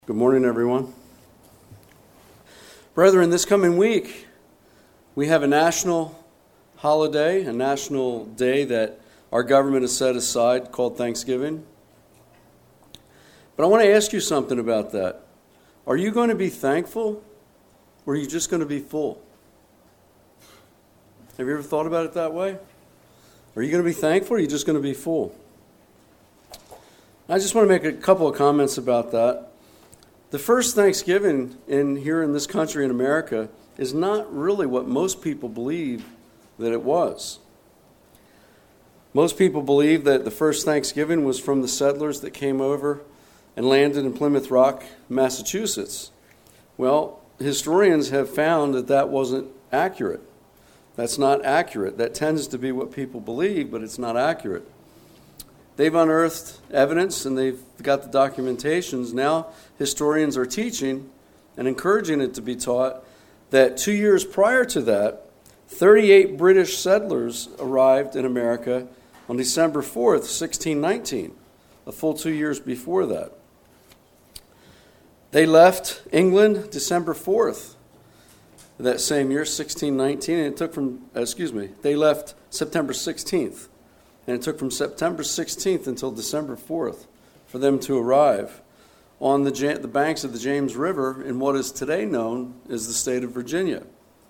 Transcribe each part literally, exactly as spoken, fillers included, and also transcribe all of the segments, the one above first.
Good morning, everyone. Brethren, this coming week, we have a national holiday, a national day that our government has set aside called Thanksgiving. But I want to ask you something about that. Are you going to be thankful, or are you just going to be full? Have you ever thought about it that way? Are you going to be thankful, or are you just going to be full? I just want to make a couple of comments about that. The first Thanksgiving in here in this country in America is not really what most people believe that it was. Most people believe that the first Thanksgiving was from the settlers that came over and landed in Plymouth Rock, Massachusetts. Well, historians have found that that wasn't accurate. That's not accurate. That tends to be what people believe, but it's not accurate. They've unearthed evidence and they've got the documentations. Now historians are teaching and encouraging it to be taught that two years prior to that, thirty-eight British settlers arrived in America on December fourth, sixteen nineteen, a full two years before that. They left England December fourth that same year, sixteen nineteen, and it took from, excuse me, they left September sixteenth. And it took from September sixteenth until December fourth for them to arrive on the, the banks of the James River in what is today known as the state of Virginia.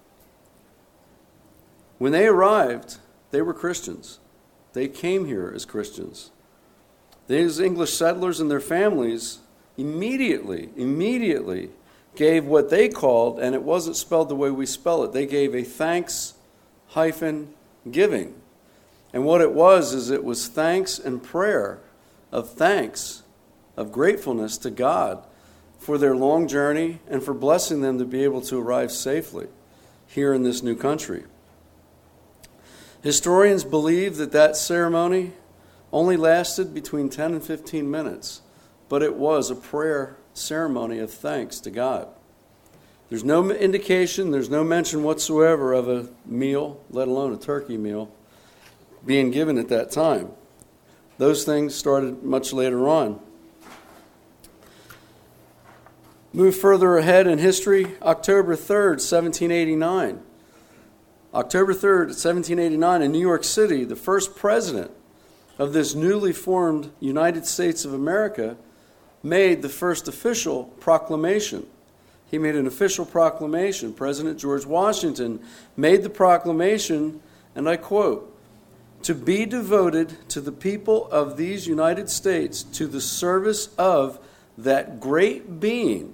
When they arrived, they were Christians. They came here as Christians. These English settlers and their families immediately, immediately gave what they called, and it wasn't spelled the way we spell it, they gave a thanks hyphen giving. And what it was is it was thanks and prayer of thanks, of gratefulness to God for their long journey and for blessing them to be able to arrive safely here in this new country. Historians believe that that ceremony only lasted between ten and fifteen minutes, but it was a prayer ceremony of thanks to God. There's no indication, there's no mention whatsoever of a meal, let alone a turkey meal, being given at that time. Those things started much later on. Move further ahead in history, October third, seventeen eighty-nine. October third, seventeen eighty-nine, in New York City, the first president of this newly formed United States of America made the first official proclamation. He made an official proclamation. President George Washington made the proclamation, and I quote, "To be devoted to the people of these United States to the service of that great being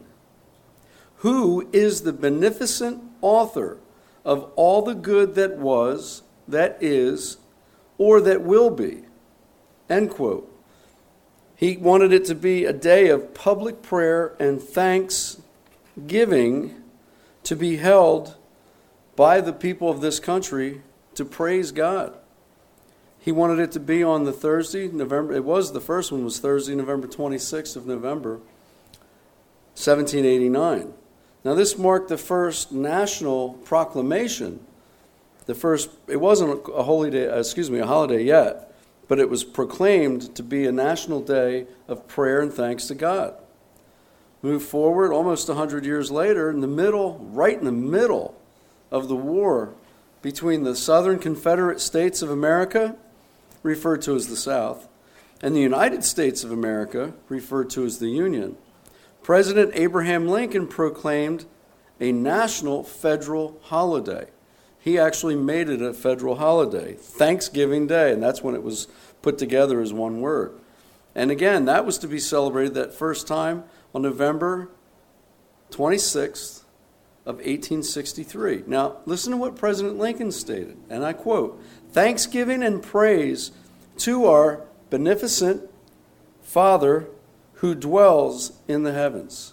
who is the beneficent author of all the good that was, that is, or that will be." End quote. He wanted it to be a day of public prayer and thanksgiving to be held by the people of this country to praise God. He wanted it to be on the Thursday, November, it was, the first one was Thursday, November twenty-sixth of November, seventeen eighty-nine. Now this marked the first national proclamation. The first, it wasn't a holy day, excuse me, a holiday yet, but it was proclaimed to be a national day of prayer and thanks to God. Move forward, almost one hundred years later, in the middle, right in the middle of the war between the Southern Confederate States of America, referred to as the South, and the United States of America, referred to as the Union, President Abraham Lincoln proclaimed a national federal holiday. He actually made it a federal holiday, Thanksgiving Day, and that's when it was put together as one word. And again, that was to be celebrated that first time on November twenty-sixth of eighteen sixty-three. Now, listen to what President Lincoln stated, and I quote, "Thanksgiving and praise to our beneficent Father who dwells in the heavens."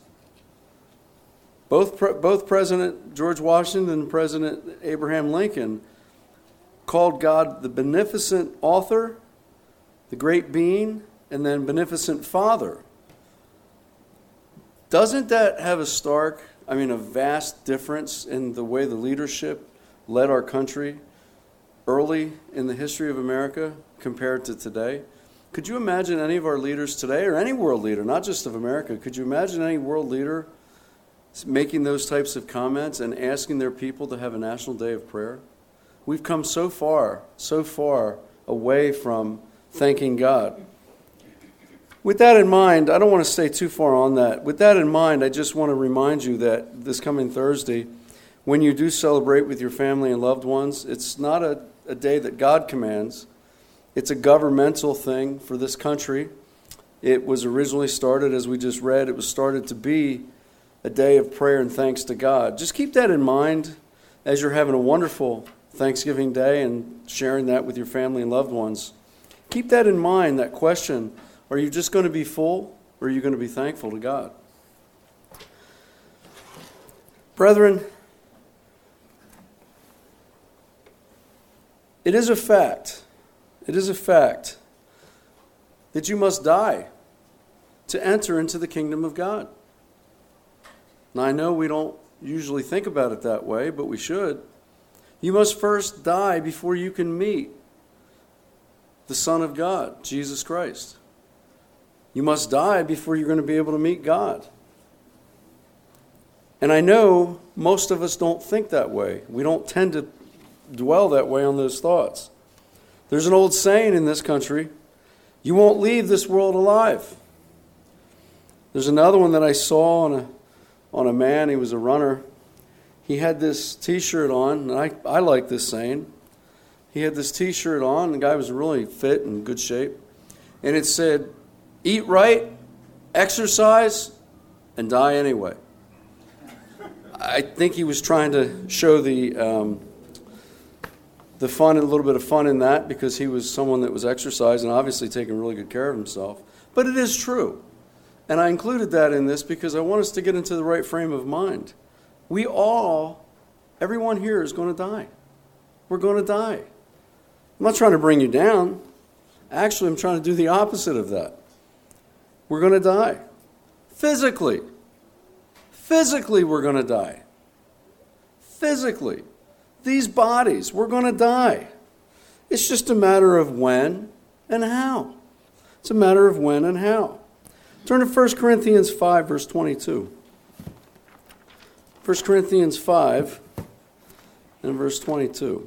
Both, both President George Washington and President Abraham Lincoln called God the beneficent author, the great being, and then beneficent Father. Doesn't that have a stark, I mean a vast difference in the way the leadership led our country early in the history of America compared to today? Could you imagine any of our leaders today, or any world leader, not just of America, could you imagine any world leader making those types of comments and asking their people to have a national day of prayer? We've come so far, so far away from thanking God. With that in mind, I don't want to stay too far on that. With that in mind, I just want to remind you that this coming Thursday, when you do celebrate with your family and loved ones, it's not a, a day that God commands. It's a governmental thing for this country. It was originally started, as we just read, it was started to be a day of prayer and thanks to God. Just keep that in mind as you're having a wonderful Thanksgiving Day and sharing that with your family and loved ones. Keep that in mind, that question, are you just going to be full, or are you going to be thankful to God? Brethren, it is a fact, it is a fact that you must die to enter into the kingdom of God. Now, I know we don't usually think about it that way, but we should. You must first die before you can meet the Son of God, Jesus Christ. You must die before you're going to be able to meet God. And I know most of us don't think that way. We don't tend to dwell that way on those thoughts. There's an old saying in this country, you won't leave this world alive. There's another one that I saw on a, on a man, he was a runner. He had this t-shirt on, and I, I like this saying. He had this t-shirt on, the guy was really fit and good shape. And it said, eat right, exercise, and die anyway. I think he was trying to show the um, the fun, and a little bit of fun in that, because he was someone that was exercising, obviously taking really good care of himself. But it is true. And I included that in this because I want us to get into the right frame of mind. We all, everyone here is going to die. We're going to die. I'm not trying to bring you down. Actually, I'm trying to do the opposite of that. We're going to die. Physically. Physically, we're going to die. Physically. These bodies, we're going to die. It's just a matter of when and how. It's a matter of when and how. Turn to First Corinthians five, verse twenty-two. First Corinthians five and verse twenty-two.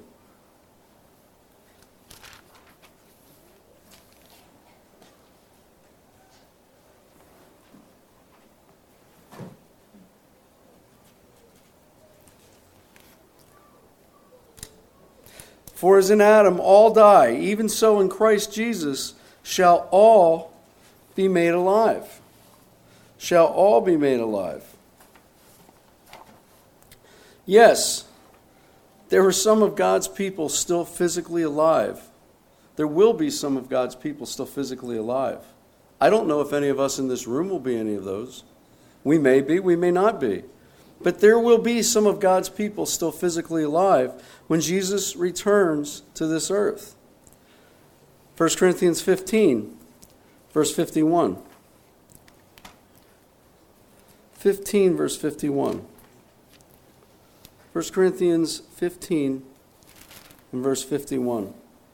For as in Adam all die, even so in Christ Jesus shall all be made alive. Shall all be made alive. Yes, there are some of God's people still physically alive. There will be some of God's people still physically alive. I don't know if any of us in this room will be any of those. We may be, we may not be. But there will be some of God's people still physically alive when Jesus returns to this earth. First Corinthians fifteen, verse fifty-one. fifteen, verse fifty-one. First Corinthians fifteen and verse fifty-one.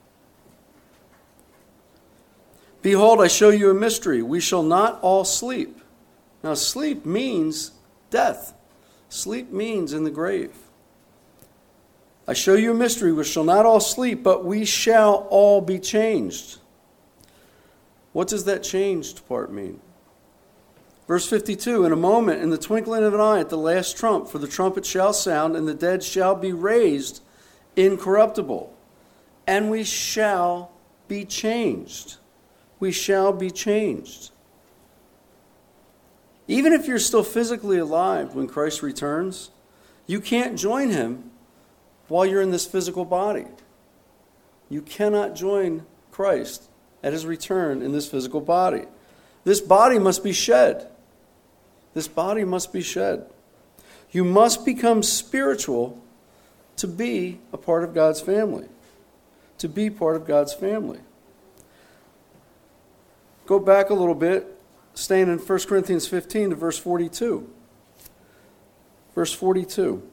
Behold, I show you a mystery. We shall not all sleep. Now, sleep means death. Sleep means in the grave. I show you a mystery. We shall not all sleep, but we shall all be changed. What does that changed part mean? Verse fifty-two, in a moment, in the twinkling of an eye, at the last trump, for the trumpet shall sound, and the dead shall be raised incorruptible, and we shall be changed. We shall be changed. Even if you're still physically alive when Christ returns, you can't join him while you're in this physical body. You cannot join Christ at his return in this physical body. This body must be shed. This body must be shed. You must become spiritual to be a part of God's family. To be part of God's family. Go back a little bit. Staying in First Corinthians fifteen to verse forty-two. Verse forty-two.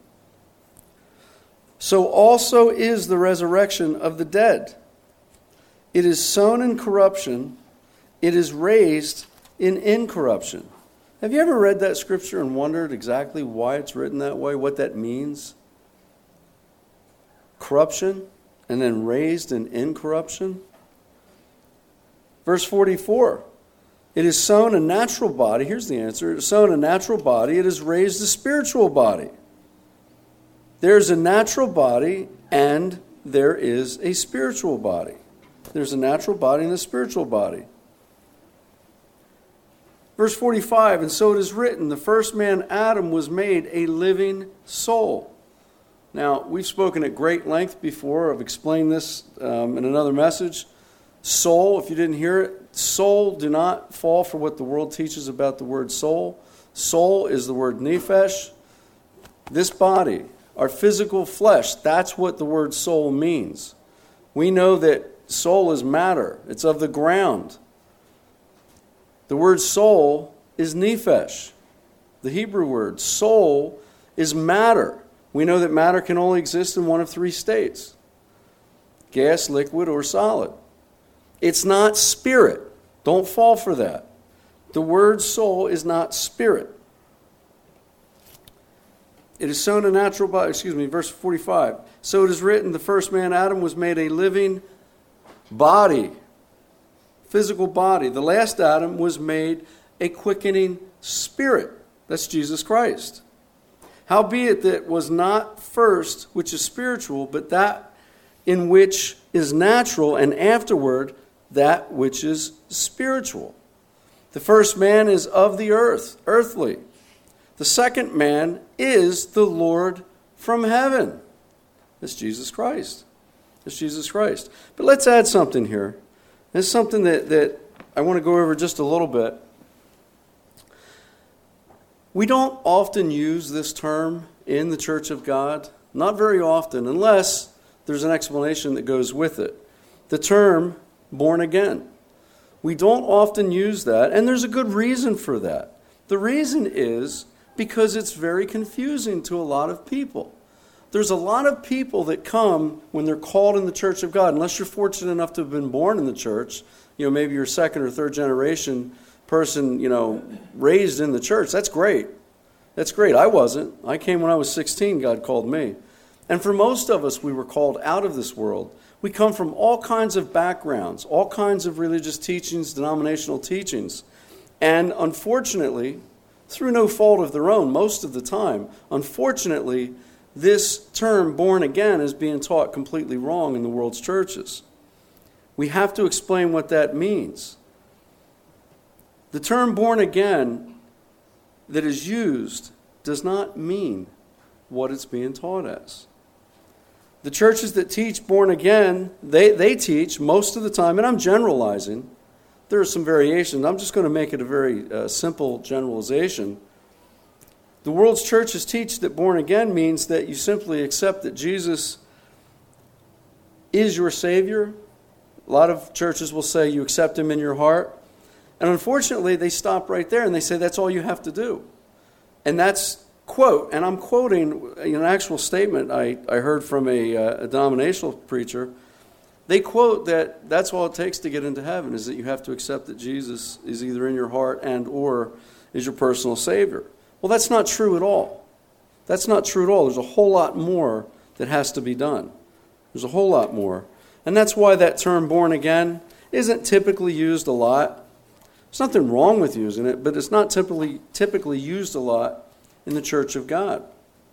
So also is the resurrection of the dead. It is sown in corruption, it is raised in incorruption. Have you ever read that scripture and wondered exactly why it's written that way, what that means? Corruption, and then raised in incorruption. Verse forty-four, it is sown a natural body. Here's the answer. It is sown a natural body. It is raised a spiritual body. There's a natural body and there is a spiritual body. There's a natural body and a spiritual body. Verse forty-five, and so it is written, the first man, Adam, was made a living soul. Now, we've spoken at great length before. I've explained this um, in another message. Soul, if you didn't hear it, soul, do not fall for what the world teaches about the word soul. Soul is the word nephesh. This body, our physical flesh, that's what the word soul means. We know that soul is matter. It's of the ground. The word soul is nephesh. The Hebrew word soul is matter. We know that matter can only exist in one of three states: gas, liquid, or solid. It's not spirit. Don't fall for that. The word soul is not spirit. It is sown a natural body. Excuse me, verse forty-five. So it is written, the first man, Adam, was made a living body. Physical body. The last Adam was made a quickening spirit. That's Jesus Christ. Howbeit that was not first which is spiritual, but that in which is natural, and afterward that which is spiritual. The first man is of the earth, earthly. The second man is the Lord from heaven. That's Jesus Christ. That's Jesus Christ. But let's add something here. This is something that, that I want to go over just a little bit. We don't often use this term in the Church of God. Not very often, unless there's an explanation that goes with it. The term born again. We don't often use that, and there's a good reason for that. The reason is because it's very confusing to a lot of people. There's a lot of people that come when they're called in the Church of God, unless you're fortunate enough to have been born in the church. You know, maybe you're second or third generation person, you know, raised in the church. That's great. That's great. I wasn't. I came when I was sixteen, God called me. And for most of us, we were called out of this world. We come from all kinds of backgrounds, all kinds of religious teachings, denominational teachings. And unfortunately, through no fault of their own, most of the time, unfortunately, this term, born again, is being taught completely wrong in the world's churches. We have to explain what that means. The term born again that is used does not mean what it's being taught as. The churches that teach born again, they, they teach most of the time, and I'm generalizing, there are some variations. I'm just going to make it a very uh, simple generalization. The world's churches teach that born again means that you simply accept that Jesus is your Savior. A lot of churches will say you accept Him in your heart. And unfortunately, they stop right there and they say that's all you have to do. And that's, quote, and I'm quoting an actual statement I, I heard from a, uh, a denominational preacher. They quote that that's all it takes to get into heaven, is that you have to accept that Jesus is either in your heart and or is your personal Savior. Well, that's not true at all. That's not true at all. There's a whole lot more that has to be done. There's a whole lot more. And that's why that term born again isn't typically used a lot. There's nothing wrong with using it, but it's not typically typically used a lot in the Church of God.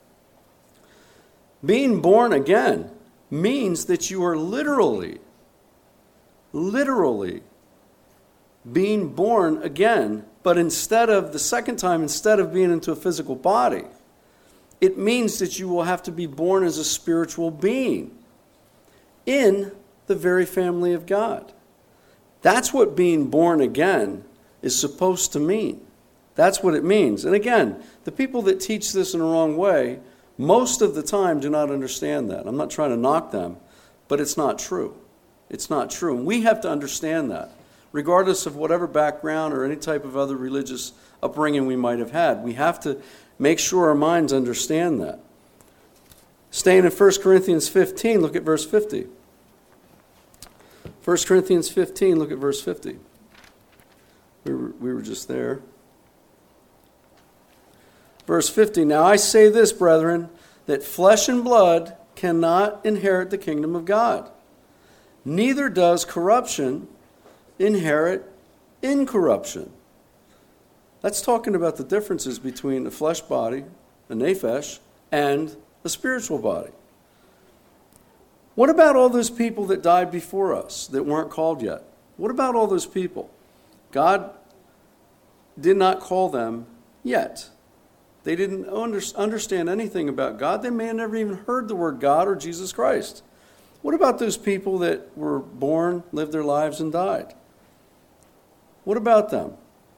Being born again means that you are literally, literally being born again. But instead of, the second time, instead of being into a physical body, it means that you will have to be born as a spiritual being in the very family of God. That's what being born again is supposed to mean. That's what it means. And again, the people that teach this in the wrong way, most of the time do not understand that. I'm not trying to knock them, but it's not true. It's not true. And we have to understand that. Regardless of whatever background or any type of other religious upbringing we might have had, we have to make sure our minds understand that. Staying in First Corinthians fifteen, look at verse fifty. First Corinthians fifteen, look at verse fifty. We were, we were just there. Verse fifty, now I say this, brethren, that flesh and blood cannot inherit the kingdom of God. Neither does corruption inherit incorruption. That's talking about the differences between a flesh body, a nephesh, and a spiritual body. What about all those people that died before us that weren't called yet? What about all those people? God did not call them yet. They didn't under, understand anything about God. They may have never even heard the word God or Jesus Christ. What about those people that were born, lived their lives, and died? What about them?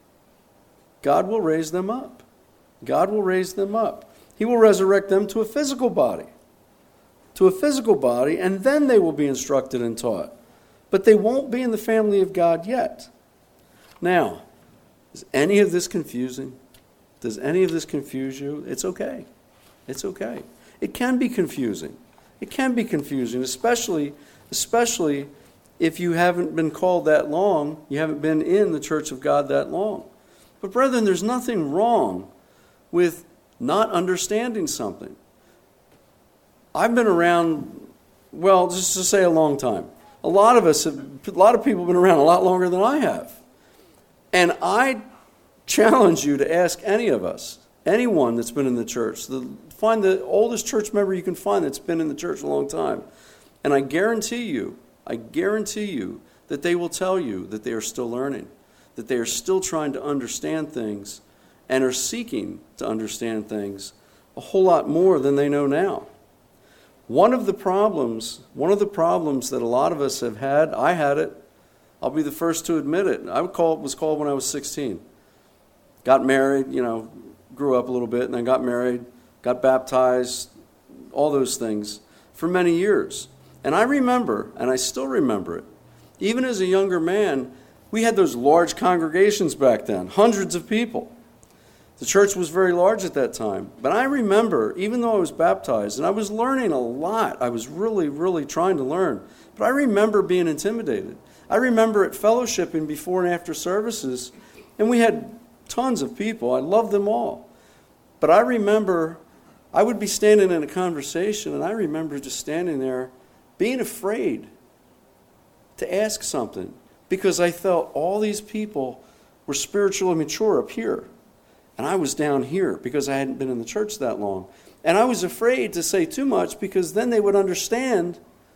God will raise them up. God will raise them up. He will resurrect them to a physical body. To a physical body, and then they will be instructed and taught. But they won't be in the family of God yet. Now, is any of this confusing? Does any of this confuse you? It's okay. It's okay. It can be confusing. It can be confusing, especially, especially if you haven't been called that long, you haven't been in the church of God that long. But brethren, there's nothing wrong with not understanding something. I've been around, well, just to say a long time. A lot of us, have, a lot of people have been around a lot longer than I have. And I challenge you to ask any of us, anyone that's been in the church, the, find the oldest church member you can find that's been in the church a long time. And I guarantee you, I guarantee you that they will tell you that they are still learning, that they are still trying to understand things and are seeking to understand things a whole lot more than they know now. One of the problems, one of the problems that a lot of us have had, I had it, I'll be the first to admit it. I would call, was called when I was sixteen. Got married, you know, grew up a little bit, and then got married, got baptized, all those things for many years. And I remember, and I still remember it, even as a younger man, we had those large congregations back then, hundreds of people. The church was very large at that time. But I remember, even though I was baptized, and I was learning a lot, I was really, really trying to learn, but I remember being intimidated. I remember at fellowshipping before and after services, and we had tons of people. I loved them all. But I remember I would be standing in a conversation, and I remember just standing there being afraid to ask something because I felt all these people were spiritually mature up here. And I was down here because I hadn't been in the church that long. And I was afraid to say too much because then they would understand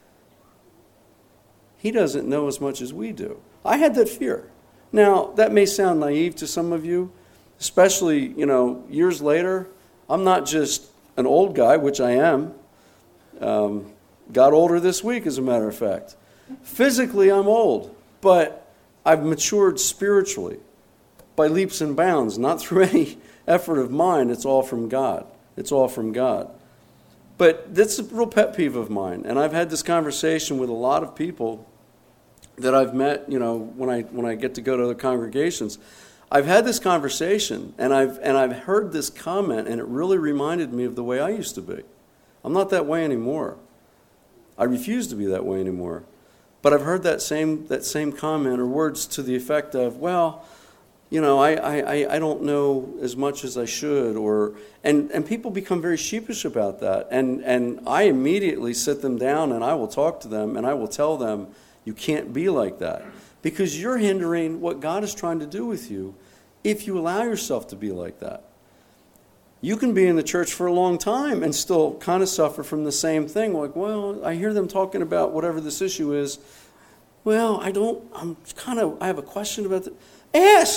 he doesn't know as much as we do. I had that fear. Now, that may sound naive to some of you, especially, you know, years later. I'm not just an old guy, which I am. Um, got older this week, as a matter of fact. Physically, I'm old, but I've matured spiritually by leaps and bounds, not through any effort of mine. It's all from God. It's all from God. But that's a real pet peeve of mine, and I've had this conversation with a lot of people that I've met, you know, when I when I get to go to other congregations. I've had this conversation, and I've and I've heard this comment, and it really reminded me of the way I used to be. I'm not that way anymore. I refuse to be that way anymore. But I've heard that same that same comment or words to the effect of, well, you know, I, I, I don't know as much as I should, or and, and people become very sheepish about that. And, and I immediately sit them down and I will talk to them and I will tell them, you can't be like that. Because you're hindering what God is trying to do with you if you allow yourself to be like that. You can be in the church for a long time and still kind of suffer from the same thing. Like, well, I hear them talking about whatever this issue is. Well, I don't, I'm kind of, I have a question about that. Ask.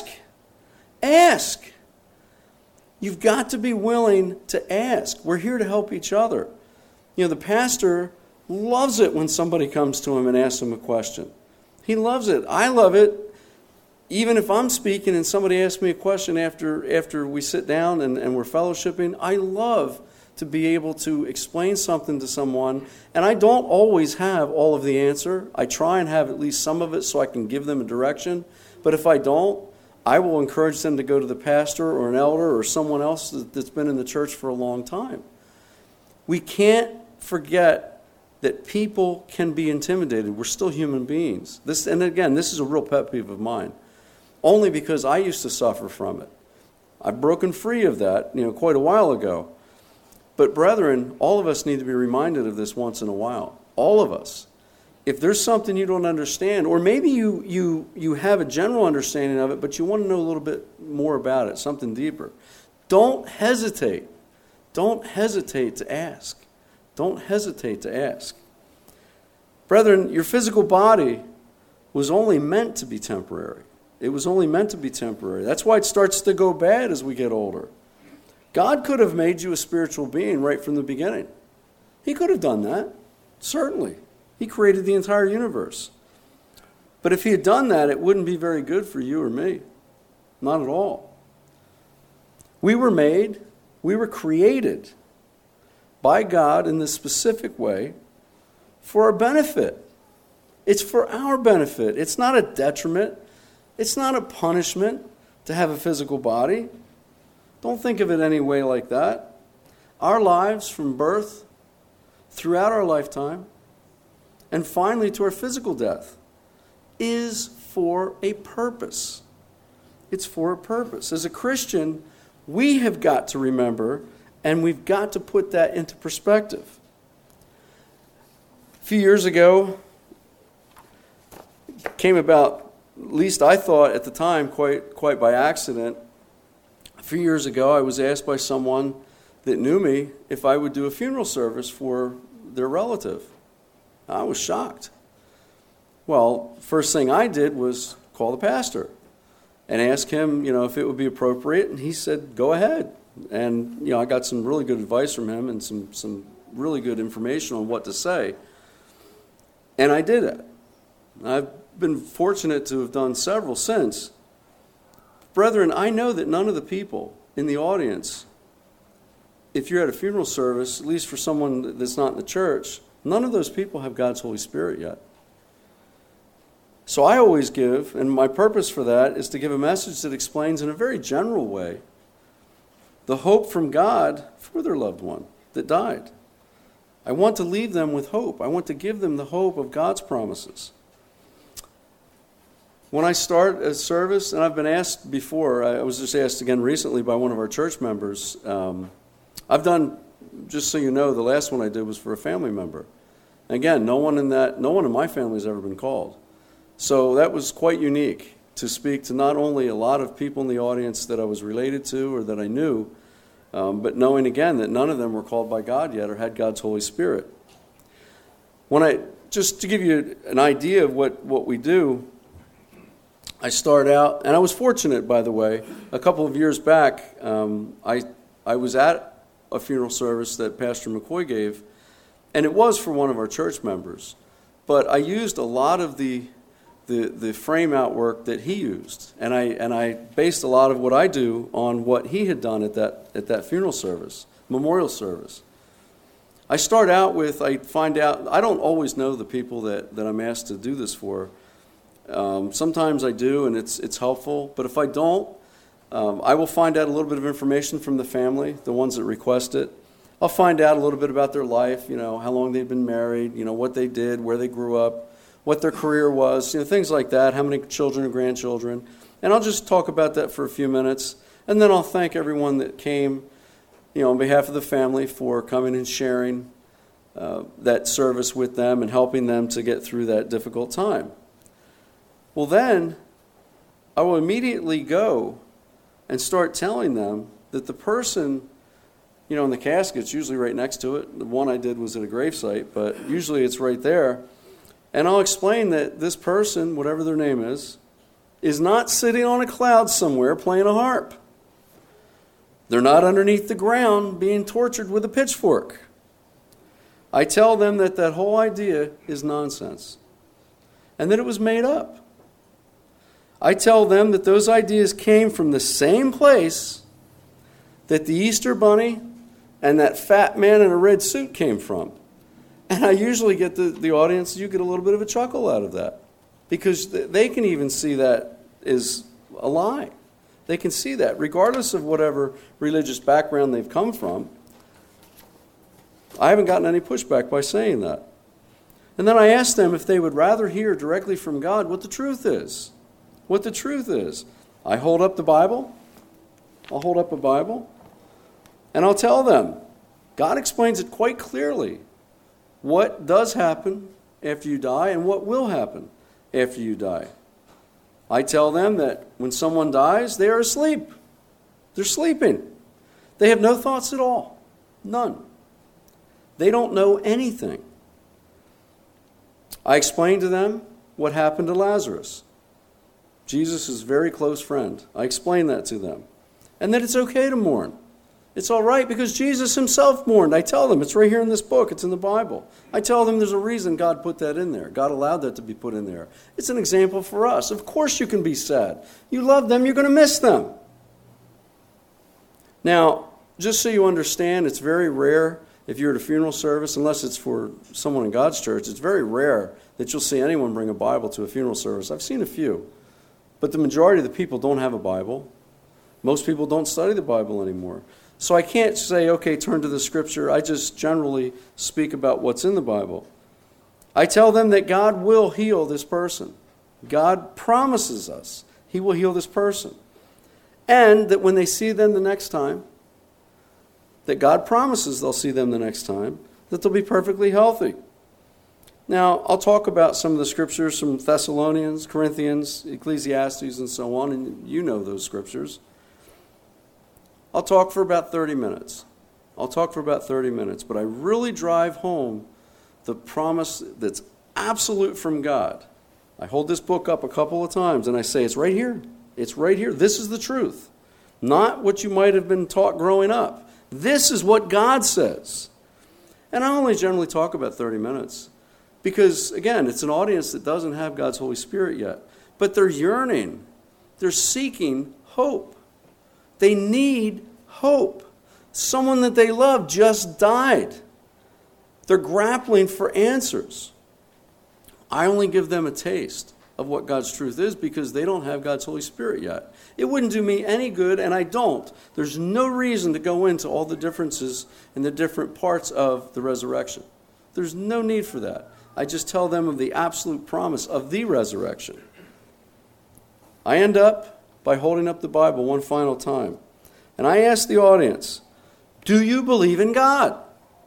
Ask. You've got to be willing to ask. We're here to help each other. You know, the pastor loves it when somebody comes to him and asks him a question. He loves it. I love it. Even if I'm speaking and somebody asks me a question after after we sit down and, and we're fellowshipping, I love to be able to explain something to someone. And I don't always have all of the answer. I try and have at least some of it so I can give them a direction. But if I don't, I will encourage them to go to the pastor or an elder or someone else that's been in the church for a long time. We can't forget that people can be intimidated. We're still human beings. This, and again, this is a real pet peeve of mine. only because I used to suffer from it. I've broken free of that, you know, quite a while ago. But brethren, all of us need to be reminded of this once in a while. All of us. If there's something you don't understand, or maybe you you you have a general understanding of it, but you want to know a little bit more about it, something deeper, don't hesitate. Don't hesitate to ask. Don't hesitate to ask. Brethren, your physical body was only meant to be temporary. It was only meant to be temporary. That's why it starts to go bad as we get older. God could have made you a spiritual being right from the beginning. He could have done that, certainly. He created the entire universe. But if he had done that, it wouldn't be very good for you or me. Not at all. We were made, we were created by God in this specific way for our benefit. It's for our benefit. It's not a detriment. It's not a punishment to have a physical body. Don't think of it any way like that. Our lives from birth, throughout our lifetime, and finally to our physical death, is for a purpose. It's for a purpose. As a Christian, we have got to remember, and we've got to put that into perspective. A few years ago, came about, at least I thought at the time, quite quite by accident. A few years ago, I was asked by someone that knew me if I would do a funeral service for their relative. I was shocked. Well, first thing I did was call the pastor and ask him, you know, if it would be appropriate, and he said, go ahead. And, you know, I got some really good advice from him and some, some really good information on what to say. And I did it. I've been fortunate to have done several since. Brethren, I know that none of the people in the audience, if you're at a funeral service, at least for someone that's not in the church, none of those people have God's Holy Spirit yet. So I always give, and my purpose for that is to give a message that explains in a very general way the hope from God for their loved one that died. I want to leave them with hope. I want to give them the hope of God's promises. When I start a service, and I've been asked before, I was just asked again recently by one of our church members, um, I've done, just so you know, the last one I did was for a family member. Again, no one in that, no one in my family has ever been called. So that was quite unique to speak to not only a lot of people in the audience that I was related to or that I knew, um, but knowing again that none of them were called by God yet or had God's Holy Spirit. When I, just to give you an idea of what, what we do, I start out, and I was fortunate, by the way, a couple of years back, um, I I was at a funeral service that Pastor McCoy gave, and it was for one of our church members. But I used a lot of the the, the frame out work that he used, and I and I based a lot of what I do on what he had done at that at that funeral service, memorial service. I start out with, I find out, I don't always know the people that, that I'm asked to do this for. Um, sometimes I do, and it's it's helpful. But if I don't, um, I will find out a little bit of information from the family, the ones that request it. I'll find out a little bit about their life, you know, how long they've been married, you know, what they did, where they grew up, what their career was, you know, things like that, how many children and grandchildren. And I'll just talk about that for a few minutes, and then I'll thank everyone that came, you know, on behalf of the family for coming and sharing uh, that service with them and helping them to get through that difficult time. Well, then, I will immediately go and start telling them that the person, you know, in the casket's usually right next to it. The one I did was at a gravesite, but usually it's right there. And I'll explain that this person, whatever their name is, is not sitting on a cloud somewhere playing a harp. They're not underneath the ground being tortured with a pitchfork. I tell them that that whole idea is nonsense and that it was made up. I tell them that those ideas came from the same place that the Easter Bunny and that fat man in a red suit came from. And I usually get the, the audience, you get a little bit of a chuckle out of that. Because they can even see that as a lie. They can see that, regardless of whatever religious background they've come from. I haven't gotten any pushback by saying that. And then I ask them if they would rather hear directly from God what the truth is. what the truth is. I hold up the Bible. I'll hold up a Bible, and I'll tell them. God explains it quite clearly. What does happen after you die and what will happen after you die. I tell them that when someone dies, they are asleep. They're sleeping. They have no thoughts at all. None. They don't know anything. I explain to them what happened to Lazarus, Jesus' very close friend. I explain that to them. And that it's okay to mourn. It's all right because Jesus himself mourned. I tell them, it's right here in this book. It's in the Bible. I tell them there's a reason God put that in there. God allowed that to be put in there. It's an example for us. Of course you can be sad. You love them, you're going to miss them. Now, just so you understand, it's very rare if you're at a funeral service, unless it's for someone in God's church, it's very rare that you'll see anyone bring a Bible to a funeral service. I've seen a few. But the majority of the people don't have a Bible. Most people don't study the Bible anymore. So I can't say, okay, turn to the Scripture. I just generally speak about what's in the Bible. I tell them that God will heal this person. God promises us He will heal this person. And that when they see them the next time, that God promises they'll see them the next time, that they'll be perfectly healthy. Now, I'll talk about some of the Scriptures from Thessalonians, Corinthians, Ecclesiastes, and so on, and you know those Scriptures. I'll talk for about thirty minutes. I'll talk for about thirty minutes, but I really drive home the promise that's absolute from God. I hold this book up a couple of times and I say, it's right here. It's right here. This is the truth. Not what you might have been taught growing up. This is what God says. And I only generally talk about thirty minutes because, again, it's an audience that doesn't have God's Holy Spirit yet. But they're yearning. They're seeking hope. They need hope. Someone that they love just died. They're grappling for answers. I only give them a taste of what God's truth is because they don't have God's Holy Spirit yet. It wouldn't do me any good, and I don't. There's no reason to go into all the differences in the different parts of the resurrection. There's no need for that. I just tell them of the absolute promise of the resurrection. I end up by holding up the Bible one final time. And I ask the audience, do you believe in God?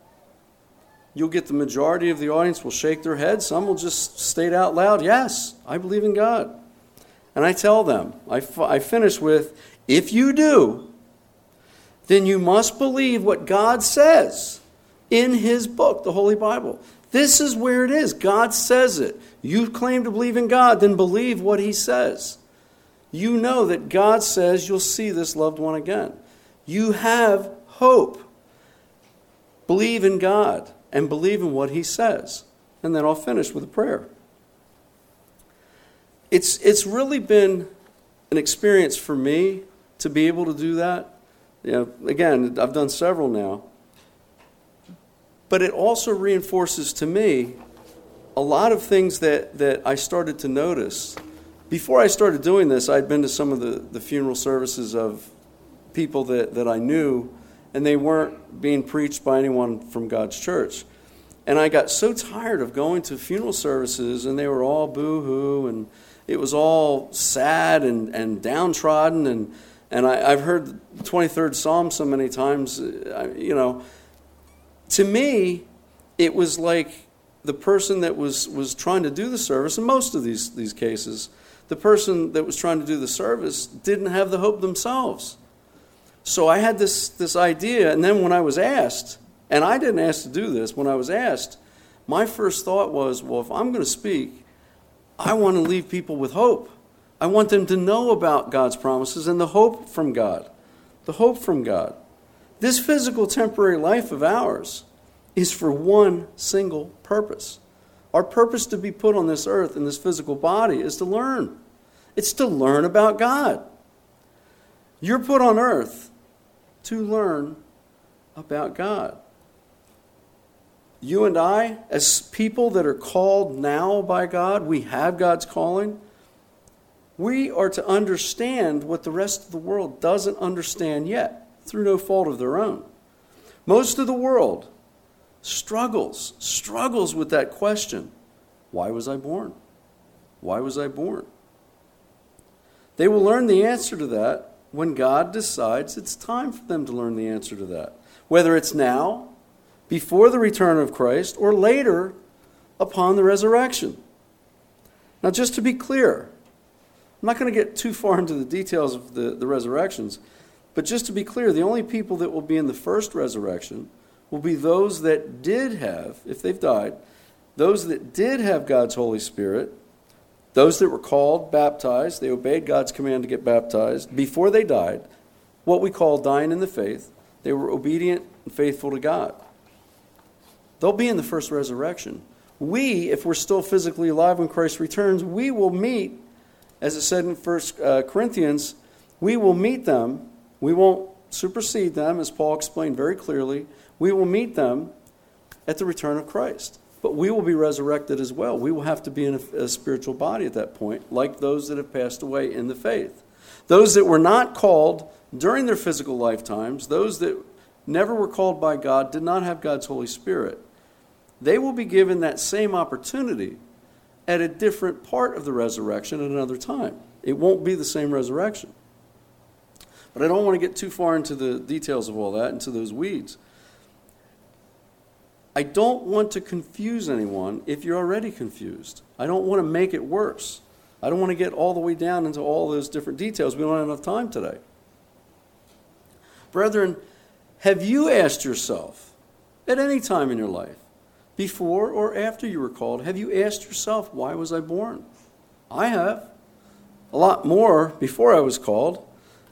You'll get the majority of the audience will shake their heads. Some will just state out loud, yes, I believe in God. And I tell them, I, f- I finish with, if you do, then you must believe what God says in His book, the Holy Bible. This is where it is. God says it. You claim to believe in God, then believe what He says. You know that God says you'll see this loved one again. You have hope. Believe in God and believe in what He says. And then I'll finish with a prayer. It's, it's really been an experience for me to be able to do that. You know, again, I've done several now. But it also reinforces to me a lot of things that, that I started to notice. Before I started doing this, I'd been to some of the, the funeral services of people that, that I knew, and they weren't being preached by anyone from God's church. And I got so tired of going to funeral services, and they were all boo-hoo, and it was all sad and, and downtrodden. And, and I, I've heard the twenty-third Psalm so many times, you know. To me, it was like the person that was, was trying to do the service, in most of these, these cases, the person that was trying to do the service didn't have the hope themselves. So I had this, this idea, and then when I was asked, and I didn't ask to do this, when I was asked, my first thought was, well, if I'm going to speak, I want to leave people with hope. I want them to know about God's promises and the hope from God. The hope from God. This physical temporary life of ours is for one single purpose. Our purpose to be put on this earth in this physical body is to learn. It's to learn about God. You're put on earth to learn about God. You and I, as people that are called now by God, we have God's calling. We are to understand what the rest of the world doesn't understand yet, through no fault of their own. Most of the world struggles, struggles with that question. Why was I born? Why was I born? They will learn the answer to that when God decides it's time for them to learn the answer to that. Whether it's now, before the return of Christ, or later upon the resurrection. Now, just to be clear, I'm not going to get too far into the details of the, the resurrections, but just to be clear, the only people that will be in the first resurrection will be those that did have, if they've died, those that did have God's Holy Spirit, those that were called, baptized, they obeyed God's command to get baptized before they died, what we call dying in the faith. They were obedient and faithful to God. They'll be in the first resurrection. We, if we're still physically alive when Christ returns, we will meet, as it said in First Corinthians, we will meet them. We won't supersede them, as Paul explained very clearly. We will meet them at the return of Christ. But we will be resurrected as well. We will have to be in a, a spiritual body at that point, like those that have passed away in the faith. Those that were not called during their physical lifetimes, those that never were called by God, did not have God's Holy Spirit, they will be given that same opportunity at a different part of the resurrection at another time. It won't be the same resurrection. But I don't want to get too far into the details of all that, into those weeds. I don't want to confuse anyone if you're already confused. I don't want to make it worse. I don't want to get all the way down into all those different details. We don't have enough time today. Brethren, have you asked yourself at any time in your life, before or after you were called, have you asked yourself, why was I born? I have. A lot more before I was called.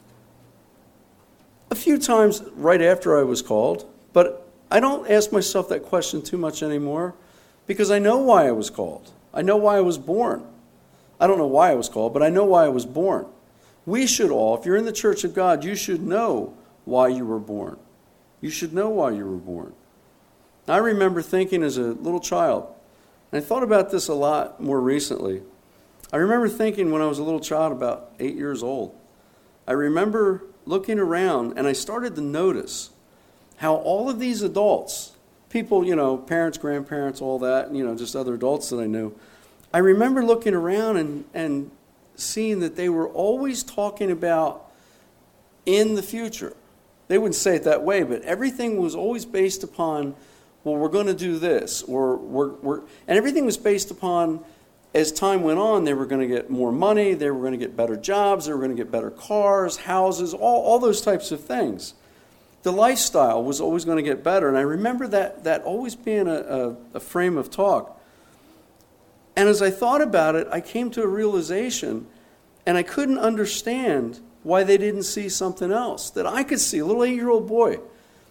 A few times right after I was called, but I don't ask myself that question too much anymore because I know why I was called. I know why I was born. I don't know why I was called, but I know why I was born. We should all, if you're in the church of God, you should know why you were born. You should know why you were born. I remember thinking as a little child, and I thought about this a lot more recently. I remember thinking when I was a little child, about eight years old, I remember looking around and I started to notice how all of these adults, people, you know, parents, grandparents, all that, you know, just other adults that I knew, I remember looking around and, and seeing that they were always talking about in the future. They wouldn't say it that way, but everything was always based upon, well, we're going to do this, or we're, we're, and everything was based upon, as time went on, they were going to get more money, they were going to get better jobs, they were going to get better cars, houses, all, all those types of things. The lifestyle was always going to get better, and I remember that, that always being a, a, a frame of talk. And as I thought about it, I came to a realization, and I couldn't understand why they didn't see something else that I could see, a little eight-year-old boy.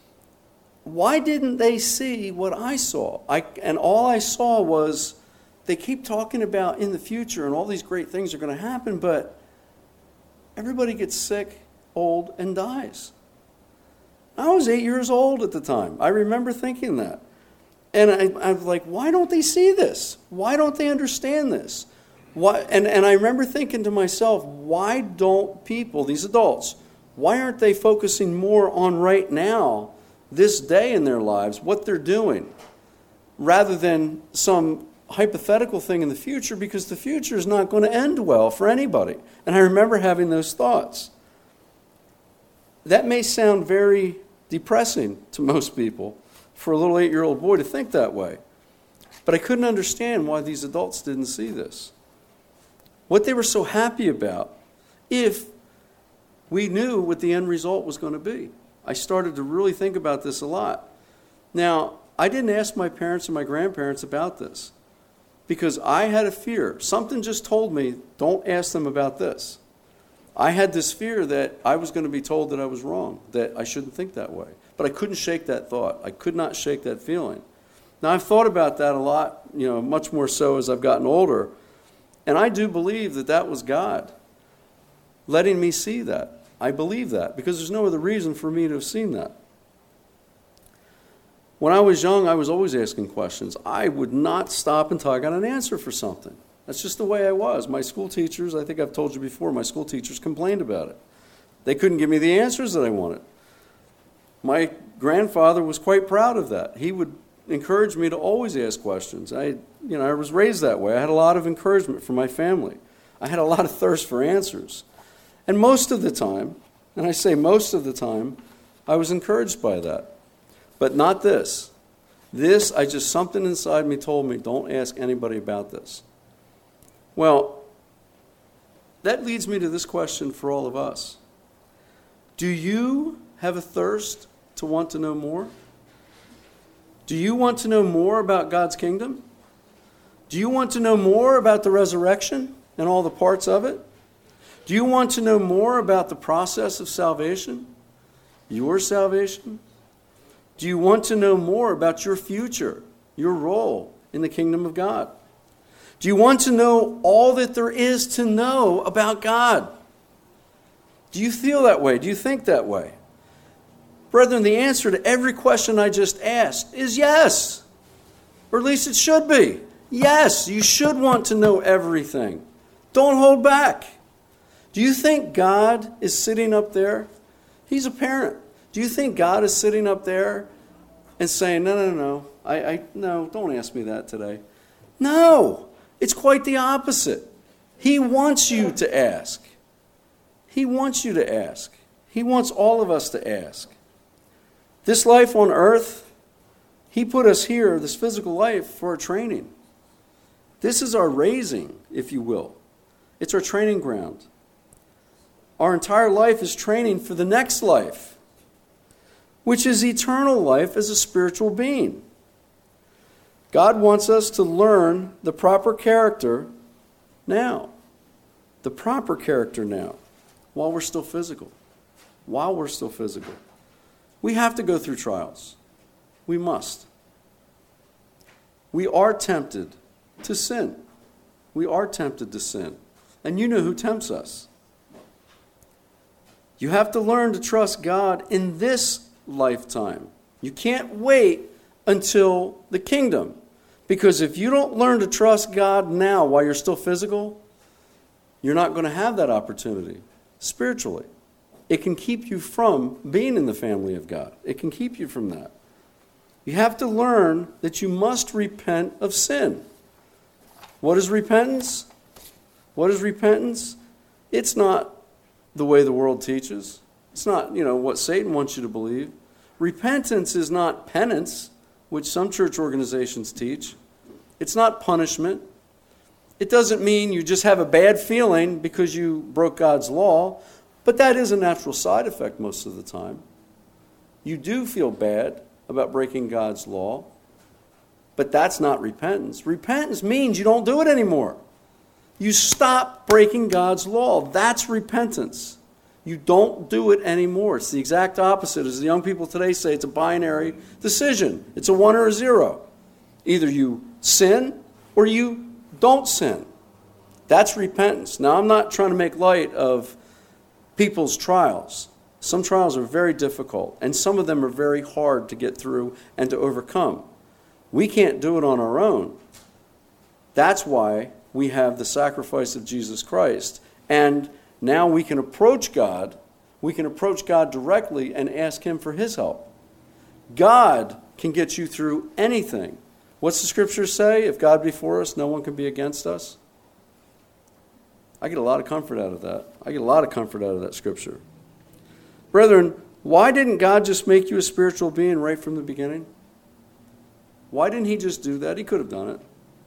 Why didn't they see what I saw? I, and all I saw was they keep talking about in the future and all these great things are going to happen, but everybody gets sick, old, and dies. I was eight years old at the time. I remember thinking that. And I, I was like, why don't they see this? Why don't they understand this? Why? And, and I remember thinking to myself, why don't people, these adults, why aren't they focusing more on right now, this day in their lives, what they're doing, rather than some hypothetical thing in the future, because the future is not going to end well for anybody. And I remember having those thoughts. That may sound very depressing to most people for a little eight-year-old boy to think that way. But I couldn't understand why these adults didn't see this. What they were so happy about if we knew what the end result was going to be. I started to really think about this a lot. Now, I didn't ask my parents and my grandparents about this because I had a fear. Something just told me, don't ask them about this. I had this fear that I was going to be told that I was wrong, that I shouldn't think that way. But I couldn't shake that thought. I could not shake that feeling. Now, I've thought about that a lot, you know, much more so as I've gotten older. And I do believe that that was God letting me see that. I believe that because there's no other reason for me to have seen that. When I was young, I was always asking questions. I would not stop until I got an answer for something. That's just the way I was. My school teachers, I think I've told you before, my school teachers complained about it. They couldn't give me the answers that I wanted. My grandfather was quite proud of that. He would encourage me to always ask questions. I, you know, I was raised that way. I had a lot of encouragement from my family. I had a lot of thirst for answers. And most of the time, and I say most of the time, I was encouraged by that. But not this. This, I just, something inside me told me, don't ask anybody about this. Well, that leads me to this question for all of us. Do you have a thirst to want to know more? Do you want to know more about God's kingdom? Do you want to know more about the resurrection and all the parts of it? Do you want to know more about the process of salvation? Your salvation? Do you want to know more about your future, your role in the kingdom of God? Do you want to know all that there is to know about God? Do you feel that way? Do you think that way? Brethren, the answer to every question I just asked is yes. Or at least it should be. Yes, you should want to know everything. Don't hold back. Do you think God is sitting up there? He's a parent. Do you think God is sitting up there and saying, no, no, no, I, I, no, don't ask me that today? No, it's quite the opposite. He wants you to ask. He wants you to ask. He wants all of us to ask. This life on earth, He put us here, this physical life, for a training. This is our raising, if you will. It's our training ground. Our entire life is training for the next life, which is eternal life as a spiritual being. God wants us to learn the proper character now. The proper character now, while we're still physical. While we're still physical. We have to go through trials. We must. We are tempted to sin. We are tempted to sin. And you know who tempts us. You have to learn to trust God in this lifetime. You can't wait until the kingdom. Because if you don't learn to trust God now while you're still physical, you're not going to have that opportunity spiritually. It can keep you from being in the family of God. It can keep you from that. You have to learn that you must repent of sin. What is repentance? What is repentance? It's not the way the world teaches. It's not, you know, what Satan wants you to believe. Repentance is not penance, which some church organizations teach. It's not punishment. It doesn't mean you just have a bad feeling because you broke God's law, but that is a natural side effect most of the time. You do feel bad about breaking God's law, but that's not repentance. Repentance means you don't do it anymore. You stop breaking God's law. That's repentance. You don't do it anymore. It's the exact opposite. As the young people today say, it's a binary decision. It's a one or a zero. Either you sin or you don't sin. That's repentance. Now, I'm not trying to make light of people's trials. Some trials are very difficult, and some of them are very hard to get through and to overcome. We can't do it on our own. That's why we have the sacrifice of Jesus Christ. And now we can approach God. We can approach God directly and ask Him for His help. God can get you through anything. What's the scripture say? If God be for us, no one can be against us. I get a lot of comfort out of that. I get a lot of comfort out of that scripture. Brethren, why didn't God just make you a spiritual being right from the beginning? Why didn't He just do that? He could have done it.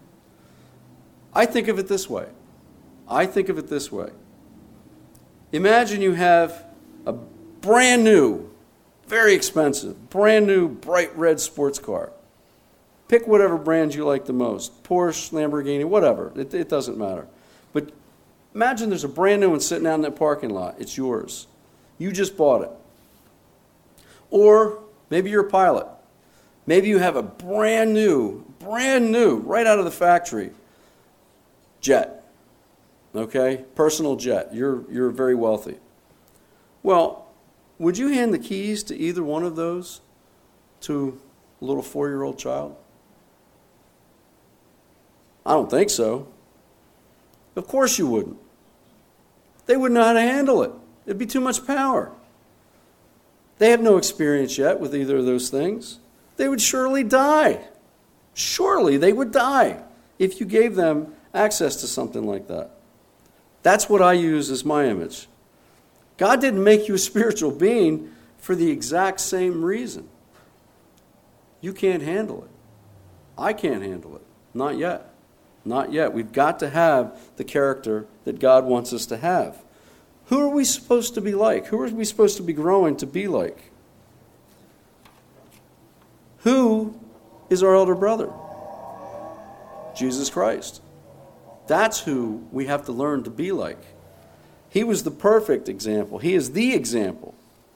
I think of it this way. I think of it this way. Imagine you have a brand new, very expensive, brand new, bright red sports car. Pick whatever brand you like the most. Porsche, Lamborghini, whatever. It, it doesn't matter. But imagine there's a brand new one sitting out in that parking lot. It's yours. You just bought it. Or maybe you're a pilot. Maybe you have a brand new, brand new, right out of the factory, jet. Okay? Personal jet. You're, you're very wealthy. Well, would you hand the keys to either one of those to a little four-year-old child? I don't think so. Of course you wouldn't. They wouldn't know how to handle it. It'd be too much power. They have no experience yet with either of those things. They would surely die. Surely they would die if you gave them access to something like that. That's what I use as my image. God didn't make you a spiritual being for the exact same reason. You can't handle it. I can't handle it. Not yet. Not yet. We've got to have the character that God wants us to have. Who are we supposed to be like? Who are we supposed to be growing to be like? Who is our elder brother? Jesus Christ. That's who we have to learn to be like. He was the perfect example. He is the example.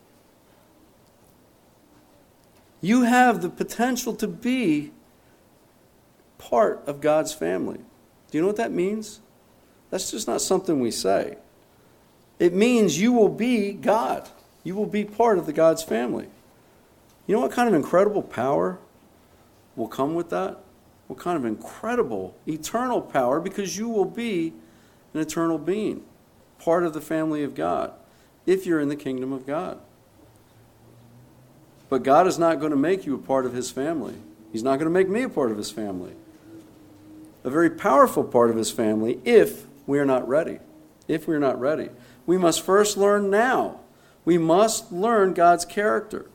You have the potential to be part of God's family. Do you know what that means? That's just not something we say. It means you will be God. You will be part of the God's family. You know what kind of incredible power will come with that? What kind of incredible, eternal power, because you will be an eternal being, part of the family of God, if you're in the kingdom of God. But God is not going to make you a part of his family. He's not going to make me a part of his family. A very powerful part of his family if we are not ready. If we're not ready. We must first learn now. We must learn God's character.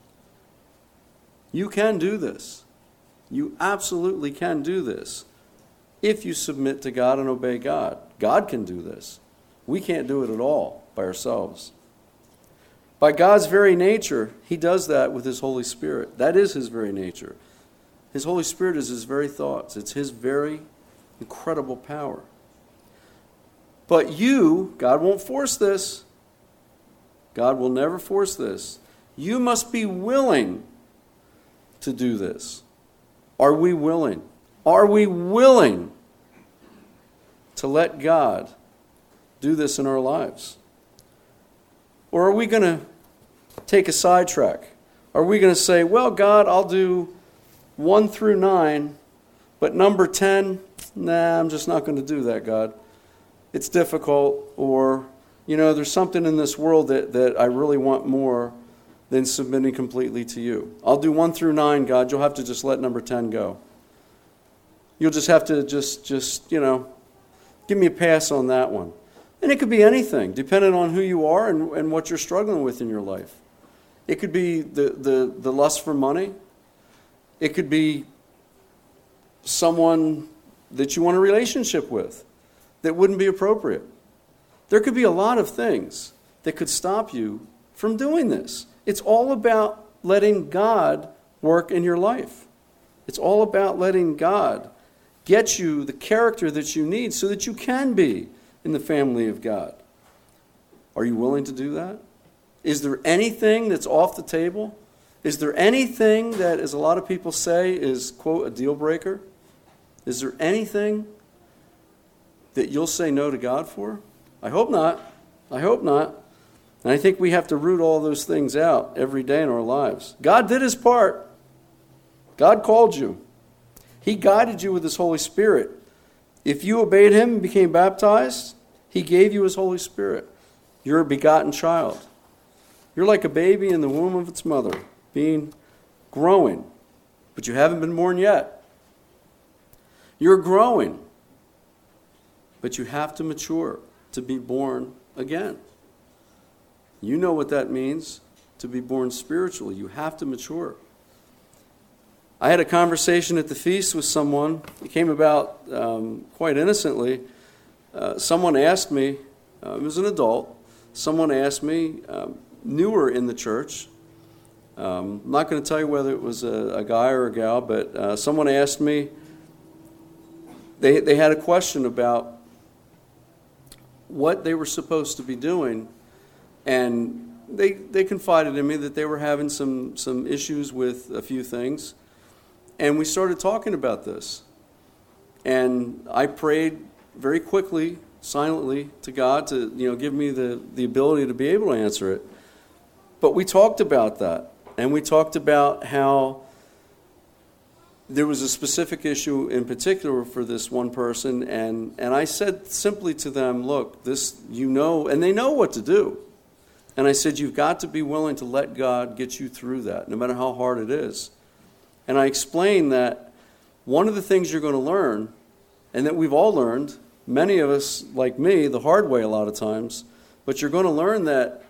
You can do this. You absolutely can do this if you submit to God and obey God. God can do this. We can't do it at all by ourselves. By God's very nature, he does that with his Holy Spirit. That is his very nature. His Holy Spirit is his very thoughts. It's his very incredible power. But you, God won't force this. God will never force this. You must be willing to do this. Are we willing? Are we willing to let God do this in our lives? Or are we going to take a sidetrack? Are we going to say, well, God, I'll do one through nine, but number ten, nah, I'm just not going to do that, God. It's difficult, or, you know, there's something in this world that, that I really want more than submitting completely to you. I'll do one through nine, God. You'll have to just let number ten go. You'll just have to just, just, you know, give me a pass on that one. And it could be anything, depending on who you are and, and what you're struggling with in your life. It could be the, the, the lust for money. It could be someone that you want a relationship with that wouldn't be appropriate. There could be a lot of things that could stop you from doing this. It's all about letting God work in your life. It's all about letting God get you the character that you need so that you can be in the family of God. Are you willing to do that? Is there anything that's off the table? Is there anything that, as a lot of people say, is, quote, a deal breaker? Is there anything that you'll say no to God for? I hope not. I hope not. And I think we have to root all those things out every day in our lives. God did his part. God called you. He guided you with his Holy Spirit. If you obeyed him and became baptized, he gave you his Holy Spirit. You're a begotten child. You're like a baby in the womb of its mother, being growing, but you haven't been born yet. You're growing, but you have to mature to be born again. You know what that means, to be born spiritually. You have to mature. I had a conversation at the feast with someone. It came about um, quite innocently. Uh, someone asked me, uh, it was an adult, someone asked me, um, newer in the church, um, I'm not going to tell you whether it was a, a guy or a gal, but uh, someone asked me, they, they had a question about what they were supposed to be doing, and they they confided in me that they were having some, some issues with a few things. And we started talking about this. And I prayed very quickly, silently, to God to, you know, give me the, the ability to be able to answer it. But we talked about that. And we talked about how there was a specific issue in particular for this one person. And, and I said simply to them, look, this, you know, and they know what to do. And I said, you've got to be willing to let God get you through that, no matter how hard it is. And I explained that one of the things you're going to learn, and that we've all learned, many of us, like me, the hard way a lot of times, But you're going to learn that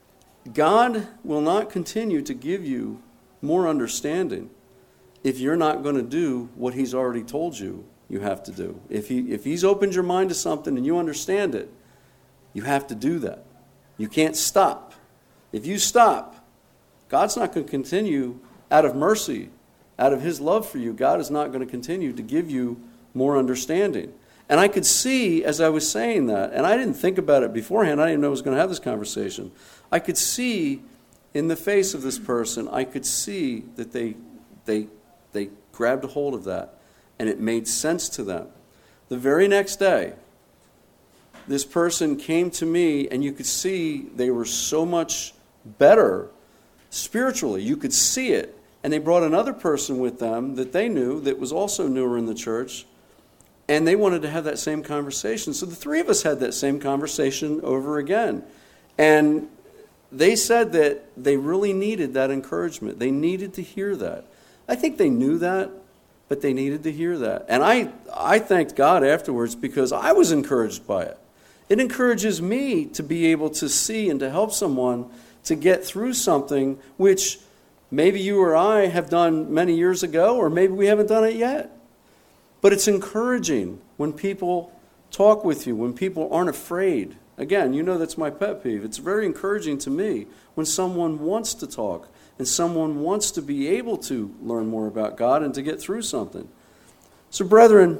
God will not continue to give you more understanding if you're not going to do what he's already told you you have to do. If he if he's opened your mind to something and you understand it, you have to do that. You can't stop. If you stop, God's not going to continue out of mercy, out of his love for you. God is not going to continue to give you more understanding. And I could see as I was saying that, and I didn't think about it beforehand, I didn't even know I was going to have this conversation. I could see in the face of this person, I could see that they they they grabbed a hold of that, and it made sense to them. The very next day, this person came to me, and you could see they were so much better spiritually. You could see it. And they brought another person with them that they knew that was also newer in the church, and they wanted to have that same conversation. So the three of us had that same conversation over again. And they said that they really needed that encouragement. They needed to hear that. I think they knew that, but they needed to hear that. And I, I thanked God afterwards because I was encouraged by it. It encourages me to be able to see and to help someone to get through something which maybe you or I have done many years ago, or maybe we haven't done it yet. But it's encouraging when people talk with you, when people aren't afraid. Again, you know that's my pet peeve. It's very encouraging to me when someone wants to talk and someone wants to be able to learn more about God and to get through something. So, brethren,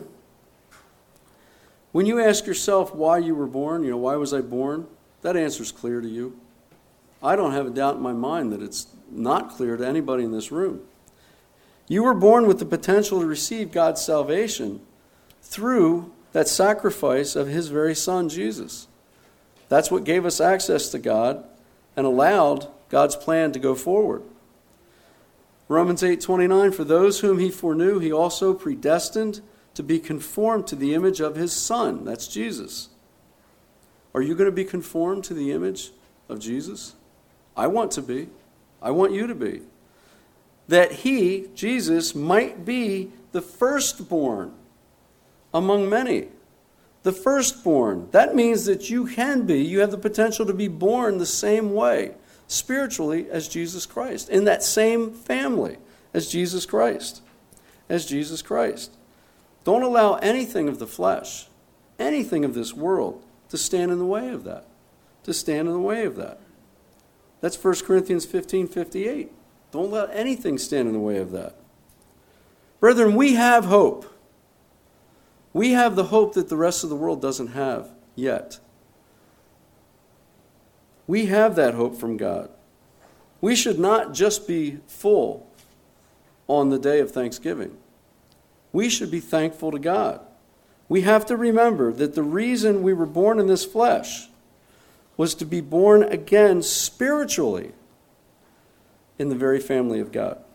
when you ask yourself why you were born, you know, why was I born? That answer's clear to you. I don't have a doubt in my mind that it's not clear to anybody in this room. You were born with the potential to receive God's salvation through that sacrifice of his very son, Jesus. That's what gave us access to God and allowed God's plan to go forward. Romans eight twenty-nine, for those whom he foreknew, he also predestined to be conformed to the image of his Son. That's Jesus. Are you going to be conformed to the image of Jesus? I want to be. I want you to be. That he, Jesus, might be the firstborn among many. The firstborn. That means that you can be, you have the potential to be born the same way, spiritually, as Jesus Christ. In that same family as Jesus Christ. As Jesus Christ. Don't allow anything of the flesh, anything of this world, to stand in the way of that. To stand in the way of that. That's First Corinthians fifteen fifty-eight. Don't let anything stand in the way of that. Brethren, we have hope. We have the hope that the rest of the world doesn't have yet. We have that hope from God. We should not just be full on the day of Thanksgiving. We should be thankful to God. We have to remember that the reason we were born in this flesh was to be born again spiritually in the very family of God.